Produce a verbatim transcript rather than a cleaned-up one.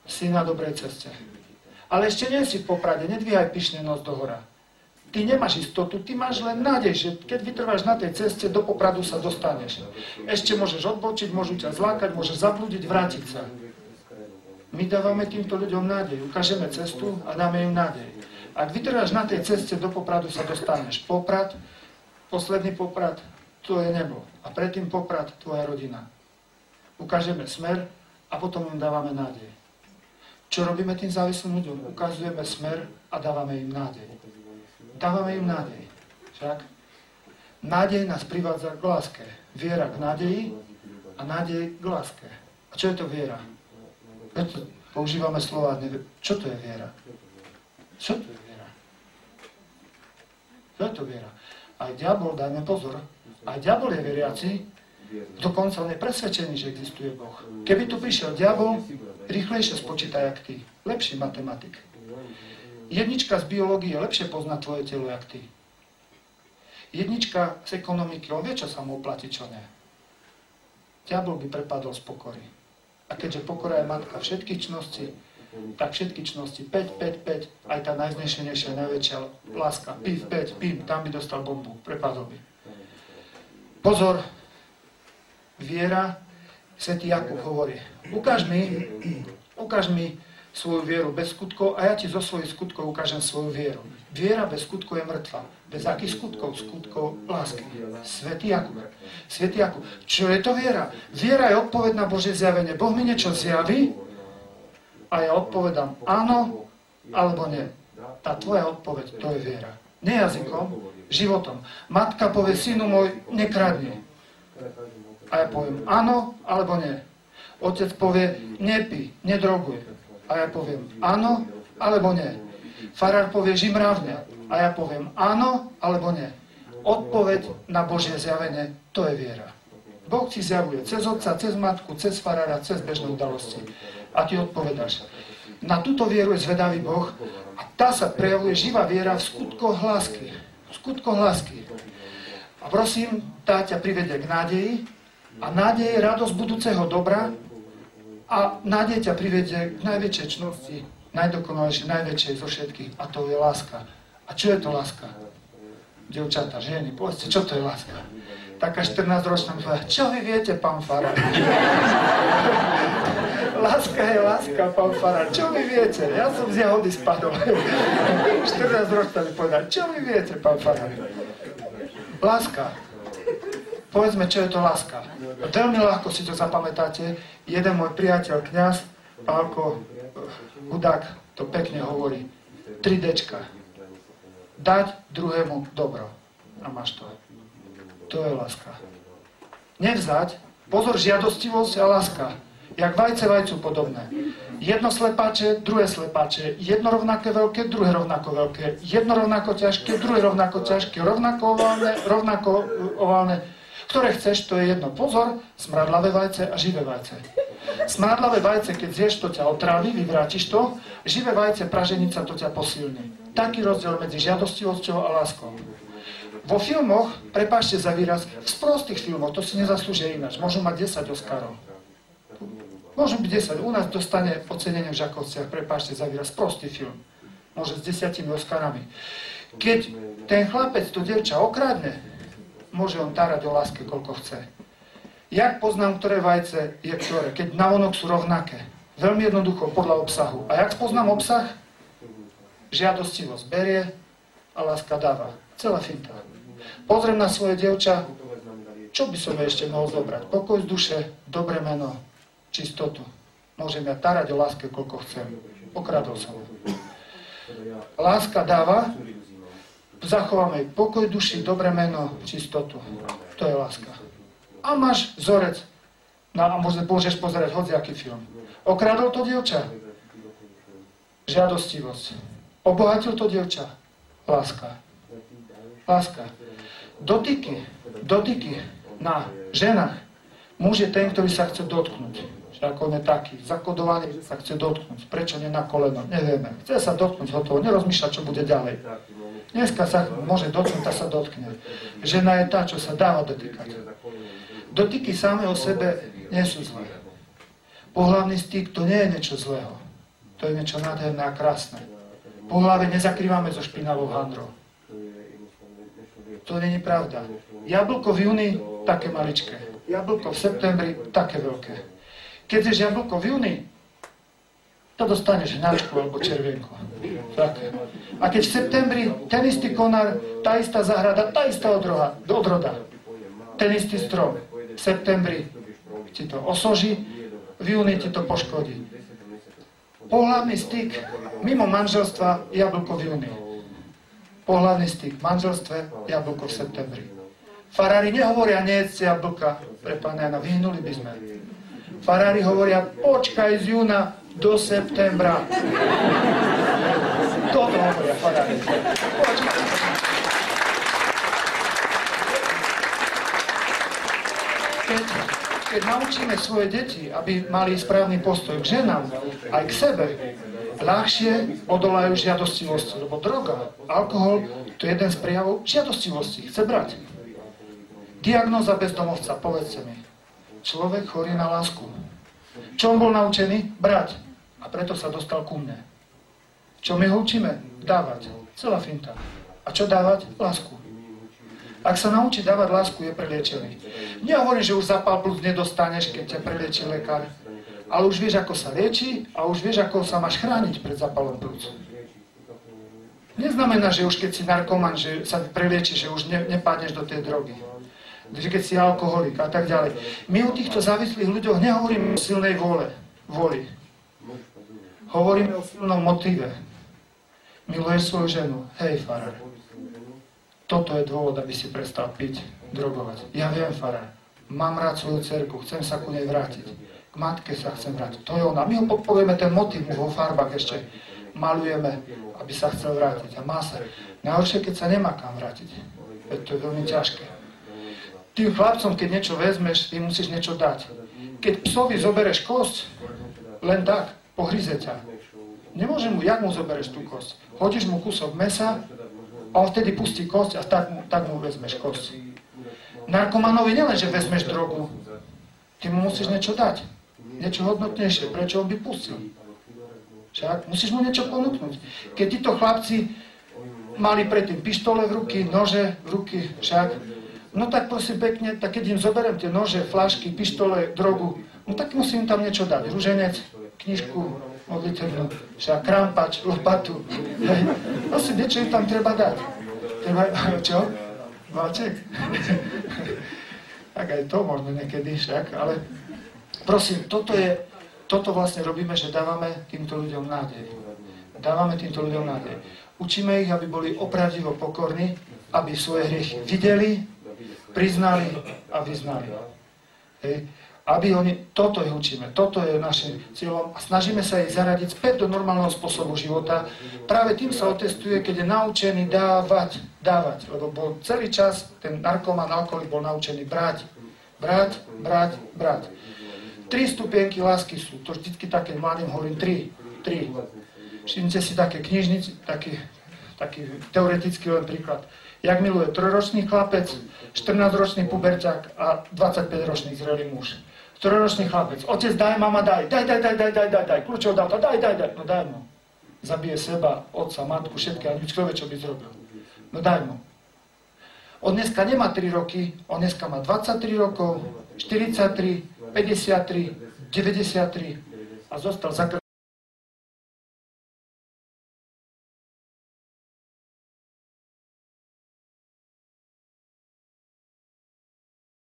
Si na dobrej ceste. Ale ešte nie si v Poprade, nedvíhaj pyšne nos dohora. Ty nemáš istotu, ty máš len nádej, že keď vytrváš na tej ceste, do Popradu sa dostaneš. Ešte môžeš odbočiť, môžu ťa zlákať, môžeš zablúdiť, vrátiť sa. My dávame týmto ľuďom nádej, ukážeme cestu a dáme im nádej. Ak vytrváš na tej ceste, do Popradu sa dostaneš. Poprad, posledný Poprad, to je nebo. A predtým Poprad, tvoja rodina. Ukážeme smer a potom im dávame nádej. Čo robíme tým závislým ľuďom? Ukazujeme smer a dávame im nádej. Dávame im nádej. Však? Nádej nás privádza k láske. Viera k nádeji a nádej k láske. A čo je to viera? Preto používame slova, čo to je viera? Čo to je viera? Čo je to viera? Aj diabol, dajme pozor, aj diabol je veriaci, dokonca on je presvedčený, že existuje Boh. Keby tu prišiel diabol, rýchlejšie spočítaj, jak ty. Lepší matematik. Jednička z biológie lepšie pozná tvoje telo, jak ty. Jednička z ekonomiky, on vie, čo sa mu oplatí, čo nie. Diabol by prepadol z pokory. A keďže pokora je matka všetkých čností, tak všetky čnosti, päť, päť, päť, aj tá najznešenejšia, najväčšia láska, pif, päť, pif, tam by dostal bombu, prepadol by. Pozor, viera, svätý Jakub hovorí, ukáž mi, ukáž mi svoju vieru bez skutkov a ja ti zo svojich skutkov ukážem svoju vieru. Viera bez skutkov je mŕtva. Bez akých skutkov? Skutkov lásky. Svätý Jakub. Svätý Jakub. Čo je to viera? Viera je odpoveď na Božie zjavenie. Boh mi niečo zjaví a ja odpovedám áno alebo nie. Tá tvoja odpoveď, to je viera. Nie jazykom, životom. Matka povie, synu môj, nekradni. A ja poviem áno alebo nie. Otec povie, nepí, nedroguj. A ja poviem áno, alebo nie. Farár povie, ži mravne. A ja poviem áno, alebo nie. Odpoveď na Božie zjavenie, to je viera. Boh ti zjavuje cez otca, cez matku, cez farára, cez bežné udalosti. A ty odpovedáš. Na túto vieru je zvedavý Boh a tá sa prejavuje živá viera v skutkoch lásky. V skutkoch lásky. A prosím, tá ťa privedie k nádeji a nádej je radosť budúceho dobra. A nádej ťa privedie k najväčšej čnosti, najdokonalejšej, najväčšej zo všetkých. A to je láska. A čo je to láska? Dievčatá, ženy, povedzte, čo to je láska? Taká štrnásťročná mi povie, čo vy viete, pán farár? Láska je láska, pán farár. Čo vy viete? Ja som z jahody spadol. štrnásťročná mi povedal, čo vy viete, pán farár? Láska. Povedzme, čo je to láska. Veľmi ľahko si to zapamätáte. Jeden môj priateľ, kňaz, Pálko, hudák, to pekne hovorí. tri déčka. Dať druhému dobro. A máš to. To je láska. Nevzať. Pozor, žiadostivosť a láska. Jak vajce vajcu podobné. Jedno slepáče, druhé slepáče. Jedno rovnaké veľké, druhé rovnako veľké. Jedno rovnako ťažké, druhé rovnako ťažké. Rovnako oválne, rovnako oválne. Ktoré chceš, to je jedno. Pozor, smradlavé vajce a živé vajce. Smradlavé vajce, keď zješ, to ťa otrávi, vyvrátiš to. Živé vajce, praženica, to ťa posilní. Taký rozdiel medzi žiadostivosťou a láskou. Vo filmoch, prepáčte za výraz, v sprostých filmoch, to si nezaslúžia ináč. Môžu mať desať Oscarov. Môžu byť desať. U nás dostane ocenenie v Žakovciach, prepáčte za výraz, sprostý film. Môže s desiatimi Oscarami. Keď ten chlapec to dievča okradne, môže on tárať o láske, koľko chce. Jak poznám, ktoré vajce je ktoré? Keď navonok sú rovnaké. Veľmi jednoducho, podľa obsahu. A jak poznám obsah? Žiadostivosť berie a láska dáva. Celá finta. Pozriem na svoje dievča, čo by som ešte mohol zobrať? Pokoj z duše, dobré meno, čistotu. Môžem ja tárať o láske, koľko chcem. Okradol som. Láska dáva, zachováme pokoj duši, dobré meno, čistotu. To je láska. A máš vzorec. No a môžeš pozerať hociaký film. Okradol to dievča? Žiadostivosť. Obohatil to dievča? Láska. Láska. Dotyky. Dotyky na ženách. Muž je ten, ktorý sa chce dotknúť. Však on je taký. Zakodovaný sa chce dotknúť. Prečo nie na koleno? Nevieme. Chce sa dotknúť, hotovo. Nerozmýšľa, čo bude ďalej. Dneska sa môže dotknúť a sa dotkne. Žena je tá, čo sa dáva dotýkať. Dotyky samé o sebe nie sú zlé. Pohlavný styk to nie je niečo zlého. To je niečo nádherné a krásne. Pohlavie nezakrývame so špinavou handrou. To nie je pravda. Jablko v júni, také maličké. Jablko v septembri, také veľké. Keď ješ jablko v júni, to dostaneš hnačku alebo červienku. Také. A keď v septembri ten istý konár, tá istá záhrada, tá istá odroha, odroda, ten istý strom, v septembri ti to osoží, v júni ti to poškodí. Pohlavný styk mimo manželstva, jablko v júni. Pohlavný styk v manželstve, jablko v septembri. Farári nehovoria, nejedzte jablka, pre Pána Jana, vyhnuli by sme. Farári hovoria, počkaj z júna do septembra. Toto hovoria farári. Počkaj. Keď, keď naučíme svoje deti, aby mali správny postoj k ženám, aj k sebe, ľahšie odolajú žiadostivosti, lebo droga, alkohol, to je jeden z prejavov žiadostivosti, chce brať. Diagnóza bezdomovca, povedzte mi. Človek chorý na lásku. Čo on bol naučený? Brať. A preto sa dostal ku mne. Čo my ho učíme? Dávať. Celá finta. A čo dávať? Lásku. Ak sa naučí dávať lásku, je preliečený. Nehovorím, že už zapál plúc nedostaneš, keď ťa preliečí lekár. Ale už vieš, ako sa lieči a už vieš, ako sa máš chrániť pred zapálom plúc. Neznamená, že už keď si narkoman, že sa prelieči, že už ne, nepádneš do tej drogy. Že keď si alkoholik a tak ďalej. My u týchto závislých ľuďoch nehovoríme o silnej vôle, vôli. Hovoríme o silnom motíve. Miluješ svoju ženu. Hej, farár. Toto je dôvod, aby si prestal piť, drogovať. Ja viem, farár. Mám rád svoju dcerku, chcem sa ku nej vrátiť. K matke sa chcem vrátiť. To je ona. My ho podpovieme ten motív, mu vo farbách ešte malujeme, aby sa chcel vrátiť. A má sa. Najhoršie, keď sa nemá kam vrátiť. Veď to je veľmi ťažké. Tým chlapcom, keď niečo vezmeš, ty musíš niečo dať. Keď psovi zobereš kosť, len tak, pohryze ťa. Nemôže mu, jak mu zobereš tú kosť? Hodíš mu kúsok mesa, a on vtedy pustí kosť a tak mu, tak mu vezmeš kosť. Narkomanovi nielen, že vezmeš drogu, ty mu musíš niečo dať. Niečo hodnotnejšie, prečo on by pustil. Však musíš mu niečo ponúknuť. Keď títo chlapci mali predtým pištole v ruky, nože v ruky, však, no tak prosím pekne, tak keď im zoberiem tie nože, flašky, pištole, drogu, no tak musím im tam niečo dať. Ruženec, knižku, modlitevnú, však krampač, lopatu. Prosím, niečo im tam treba dať. Treba, čo? Vláček? Tak aj to možno niekedy však, ale prosím, toto je, toto vlastne robíme, že dávame týmto ľuďom nádej. Dávame týmto ľuďom nádej. Učíme ich, aby boli opravdivo pokorní, aby svoje hriechy videli, priznali a vyznali. Hej. Aby oni, toto ich učíme, toto je našim cieľom a snažíme sa ich zaradiť späť do normálneho spôsobu života. Práve tým sa otestuje, keď je naučený dávať, dávať, lebo bol celý čas, ten narkoman, alkoholik bol naučený brať, brať, brať, brať. Tri stupienky lásky sú, to vždycky také mladým hovorím, tri, tri. Všimnite si také knižnici, taký, taký teoretický len príklad. Jak miluje trojročný chlapec, štrnásťročný puberťák a dvadsaťpäťročný zrelý muž. Trojročný chlapec. Otec, daj, mama, daj. Daj, daj, daj, daj, daj, daj, daj. Kľúče od auta, daj, daj, daj. No daj mu. Zabije seba, otca, matku, všetky, a nič kto vie, čo by zrobil. No daj mu. On dneska nemá tri roky, on dneska má dvadsaťtri rokov, štyridsaťtri, päťdesiattri, deväťdesiattri a zostal zakr...